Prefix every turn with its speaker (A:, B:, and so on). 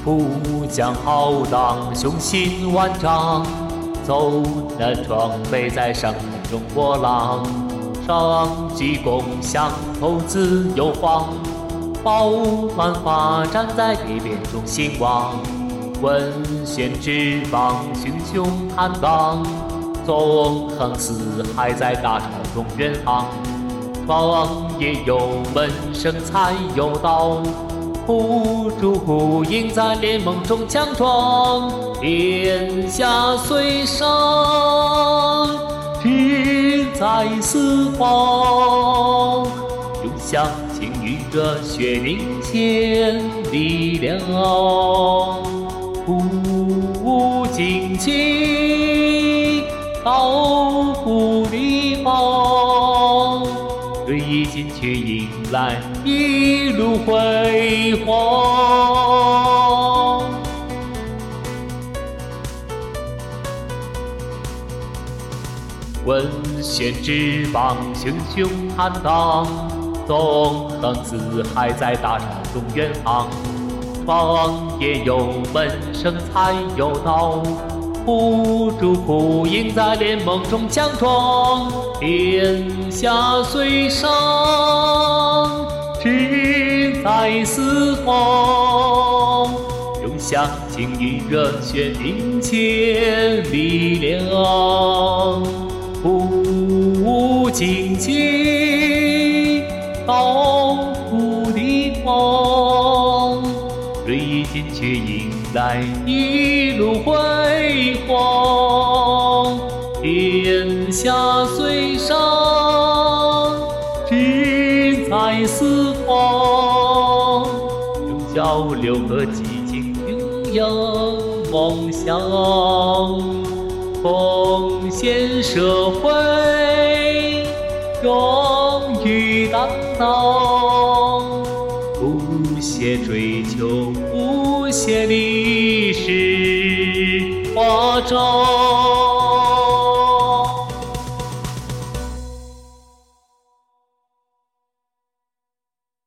A: 浦江浩荡，雄心万丈，走南闯北，在上中波浪，上济共享，投资有方，饱满发展在裂变中兴旺。文献之邦，雄雄坦荡，纵横四海，在大潮中远航。创业有门，生财有道，互助互赢，在联盟中强壮。天下虽胜，志在四方。用乡情与热血凝结力量，不荆棘，高呼地方。锐意进取，迎来一路辉煌。文献之邦，雄雄坦荡，纵横四海，在大潮中远航。创业有门，生财有道，互助互赢，在联盟中强壮。天下虽胜，志在四方。用乡情与热血凝结力量，不荆棘，高呼地方。锐意进取，迎来一路辉煌。天下虽胜，志在四方。用交流和激情弘扬梦想，奉献社会，勇于担当。不懈追求，不懈历史华章。